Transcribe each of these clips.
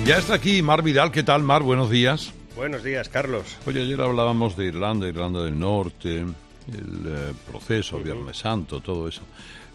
Ya está aquí Mar Vidal. ¿Qué tal, Mar? Buenos días. Buenos días, Carlos. Oye, ayer hablábamos de Irlanda del Norte, el proceso, Viernes Santo, todo eso.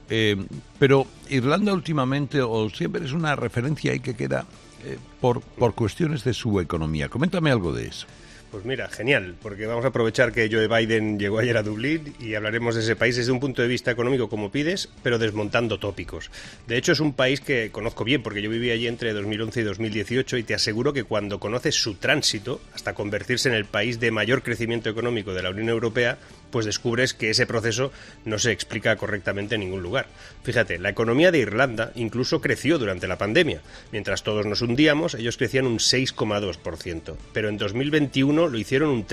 Pero Irlanda últimamente, o siempre es una referencia ahí que queda por cuestiones de su economía. Coméntame algo de eso. Pues mira, genial, porque vamos a aprovechar que Joe Biden llegó ayer a Dublín y hablaremos de ese país desde un punto de vista económico como pides, pero desmontando tópicos. De hecho, es un país que conozco bien, porque yo viví allí entre 2011 y 2018 y te aseguro que cuando conoces su tránsito hasta convertirse en el país de mayor crecimiento económico de la Unión Europea, pues descubres que ese proceso no se explica correctamente en ningún lugar. Fíjate, la economía de Irlanda incluso creció durante la pandemia. Mientras todos nos hundíamos, ellos crecían un 6,2%, pero en 2021 lo hicieron un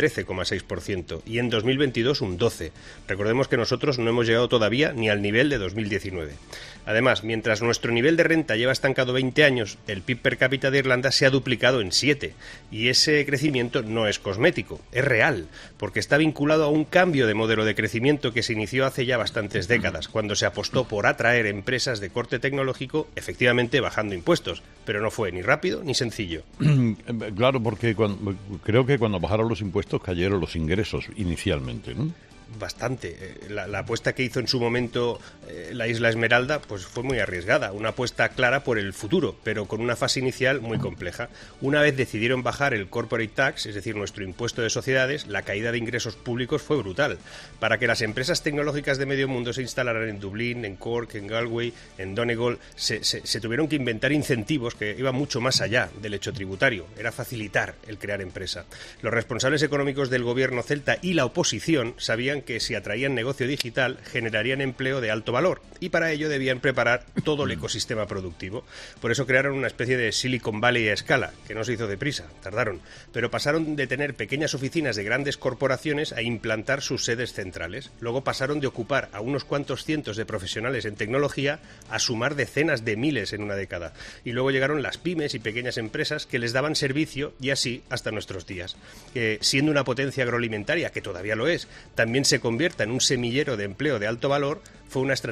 13,6% y en 2022 un 12%. Recordemos que nosotros no hemos llegado todavía ni al nivel de 2019. Además, mientras nuestro nivel de renta lleva estancado 20 años, el PIB per cápita de Irlanda se ha duplicado en 7, y ese crecimiento no es cosmético, es real, porque está vinculado a un cambio de modelo de crecimiento que se inició hace ya bastantes décadas, cuando se apostó por atraer empresas de corte tecnológico, efectivamente bajando impuestos, pero no fue ni rápido ni sencillo. Claro, porque creo que cuando bajaron los impuestos cayeron los ingresos inicialmente, ¿no? Bastante. La apuesta que hizo en su momento la Isla Esmeralda pues fue muy arriesgada, una apuesta clara por el futuro, pero con una fase inicial muy compleja. Una vez decidieron bajar el corporate tax, es decir, nuestro impuesto de sociedades, la caída de ingresos públicos fue brutal. Para que las empresas tecnológicas de medio mundo se instalaran en Dublín, en Cork, en Galway, en Donegal, se tuvieron que inventar incentivos que iban mucho más allá del hecho tributario. Era facilitar el crear empresa. Los responsables económicos del gobierno celta y la oposición sabían que si atraían negocio digital generarían empleo de alto valor y para ello debían preparar todo el ecosistema productivo. Por eso crearon una especie de Silicon Valley a escala, que no se hizo deprisa, tardaron, pero pasaron de tener pequeñas oficinas de grandes corporaciones a implantar sus sedes centrales. Luego pasaron de ocupar a unos cuantos cientos de profesionales en tecnología a sumar decenas de miles en una década. Y luego llegaron las pymes y pequeñas empresas que les daban servicio y así hasta nuestros días. Siendo una potencia agroalimentaria, que todavía lo es, también se convierta en un semillero de empleo de alto valor, fue una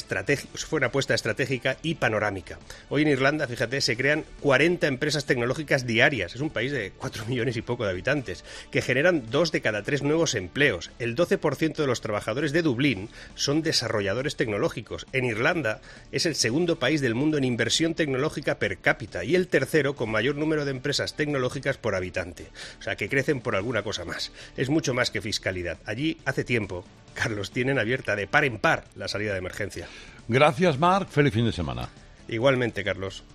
apuesta estratégica y panorámica. Hoy en Irlanda, fíjate, se crean 40 empresas tecnológicas diarias. Es un país de 4 millones y poco de habitantes, que generan 2 de cada 3 nuevos empleos. El 12% de los trabajadores de Dublín son desarrolladores tecnológicos. En Irlanda es el segundo país del mundo en inversión tecnológica per cápita y el tercero con mayor número de empresas tecnológicas por habitante. O sea, que crecen por alguna cosa más. Es mucho más que fiscalidad. Allí, hace tiempo, Carlos, tienen abierta de par en par la salida de emergencia. Gracias, Marc. Feliz fin de semana. Igualmente, Carlos.